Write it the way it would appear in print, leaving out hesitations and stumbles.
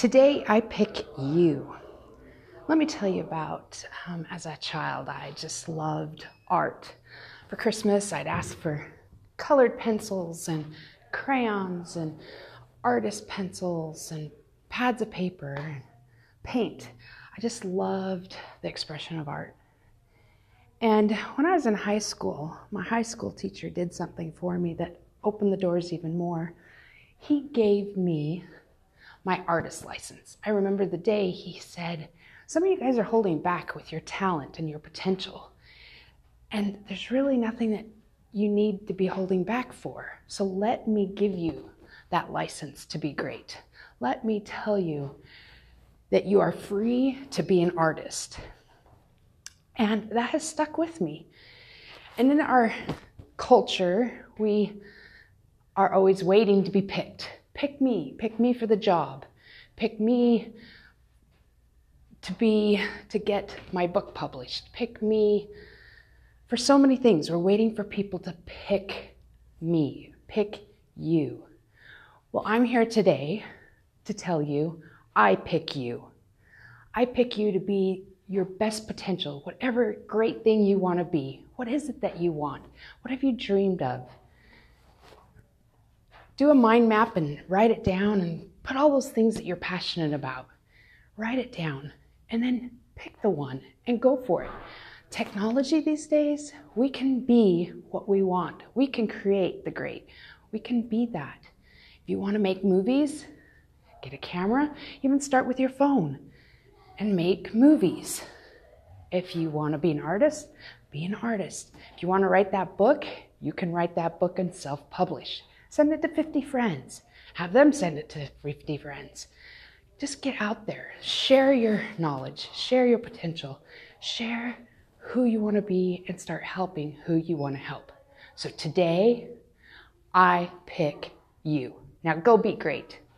Today I pick you. Let me tell you about, as a child, I just loved art. For Christmas, I'd ask for colored pencils and crayons and artist pencils and pads of paper and paint. I just loved the expression of art. And when I was in high school, my high school teacher did something for me that opened the doors even more. He gave me my artist license. I remember the day he said, some of you guys are holding back with your talent and your potential. And there's really nothing that you need to be holding back for. So let me give you that license to be great. Let me tell you that you are free to be an artist. And that has stuck with me. And in our culture, we are always waiting to be picked. Pick me for the job. Pick me to get my book published. Pick me for so many things. We're waiting for people to pick me, pick you. Well, I'm here today to tell you, I pick you. I pick you to be your best potential, whatever great thing you want to be. What is it that you want? What have you dreamed of? Do a mind map and write it down and put all those things that you're passionate about. Write it down and then pick the one and go for it. Technology these days, we can be what we want. We can create the great. We can be that. If you want to make movies, get a camera, even start with your phone and make movies. If you want to be an artist, be an artist. If you want to write that book, you can write that book and self-publish. Send it to 50 friends. Have them send it to 50 friends. Just get out there. Share your knowledge. Share your potential. Share who you want to be and start helping who you want to help. So today, I pick you. Now go be great.